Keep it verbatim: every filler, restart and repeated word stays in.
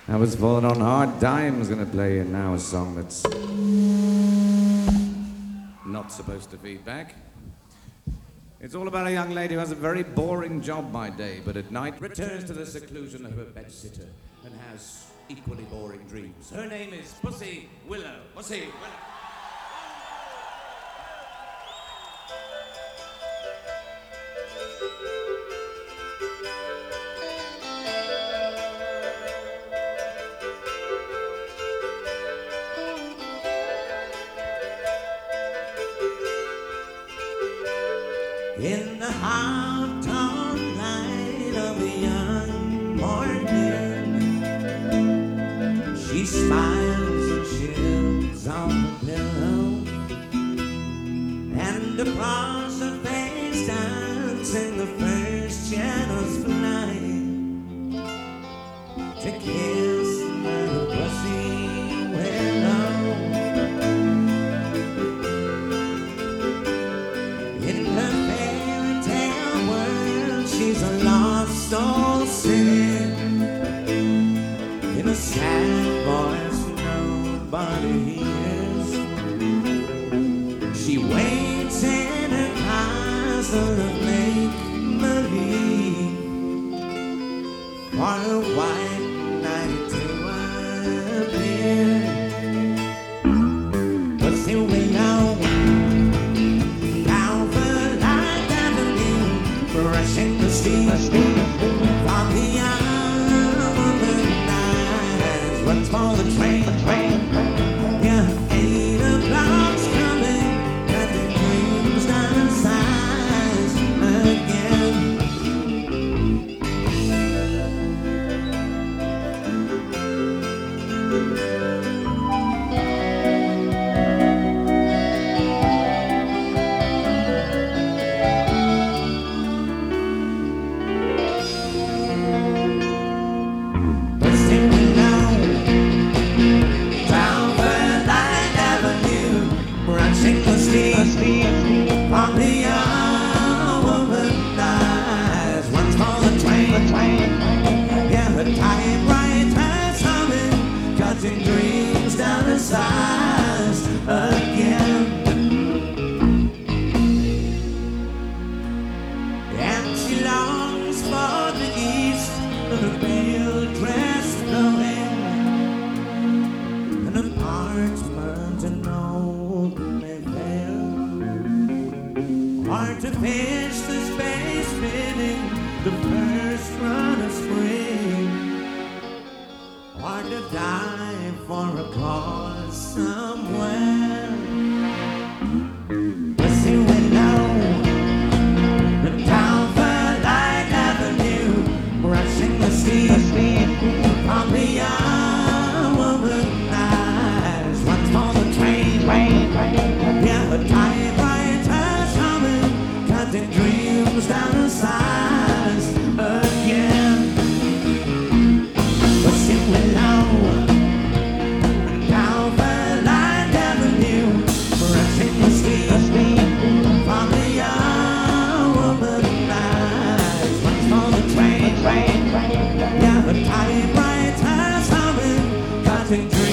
I was falling on hard times. Gonna play you now a song that's not supposed to feed back. It's all about a young lady who has a very boring job by day, but at night returns to the seclusion of her bedsitter and has equally boring dreams. Her name is Pussy Willow. Pussy Willow. In the hot dawn light of a young morning, she smiles and chills on the pillow, and across her face dancing the first shadows fly to kiss little Pussy Willow. In her she's a lost soul singing in a sad voice nobody hears. She waits in her castle of make-believe for a white knight to appear. Pussy Willow, down the light avenue, brushing the streets from the hour runs for the train. Yeah, eight o'clock's coming, got the dreams down size again. On the hour when dies, once more the train, yeah, the typewriter's humming, cutting dreams down to size again. And she longs for the east, her pale dress flowing, an apartment in old Mayfair. Hard to pitch the space spinning the first run of spring. Hard to die for a cause somewhere. Pussy Willow, down Light Avenue, brushing the street from the hour when nights runs for the train. Yeah, the typewriter's humming, cutting dreams down to size again. Pussy Willow, down Light Avenue, brushing the street from the hour when nights runs for the train. Yeah, the typewriter's humming, cutting dreams.